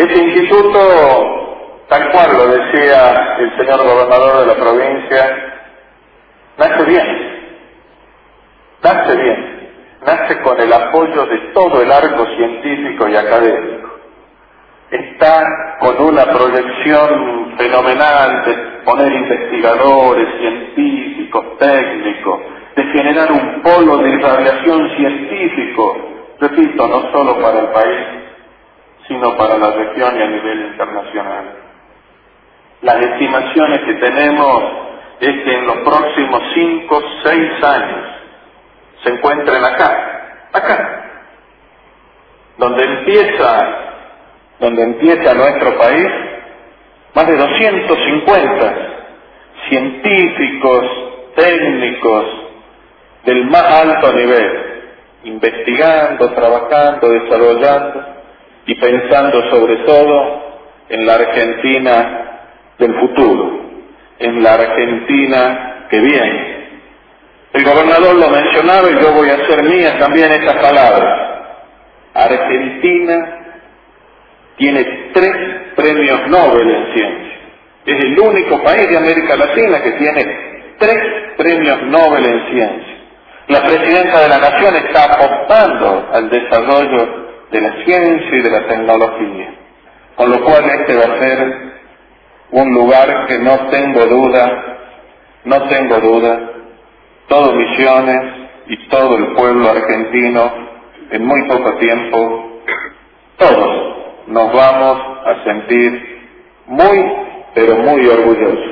Este instituto, tal cual lo decía el señor gobernador de la provincia, nace bien, nace con el apoyo de todo el arco científico y académico. Está con una proyección fenomenal de poner investigadores, científicos, técnicos, de generar un polo de irradiación científico, repito, no solo para el país, sino para la región y a nivel internacional. Las estimaciones que tenemos es que en los próximos 5, 6 años se encuentren acá, donde empieza nuestro país, más de 250 científicos, técnicos del más alto nivel, investigando, trabajando, desarrollando y pensando sobre todo en la Argentina del futuro, en la Argentina que viene. El gobernador lo mencionaba y yo voy a hacer mía también estas palabras. Argentina tiene 3 premios Nobel en ciencia. Es el único país de América Latina que tiene 3 premios Nobel en ciencia. La presidenta de la Nación está apostando al desarrollo de la ciencia y de la tecnología, con lo cual este va a ser un lugar que no tengo duda, todo Misiones y todo el pueblo argentino, en muy poco tiempo, todos nos vamos a sentir muy, pero muy orgullosos.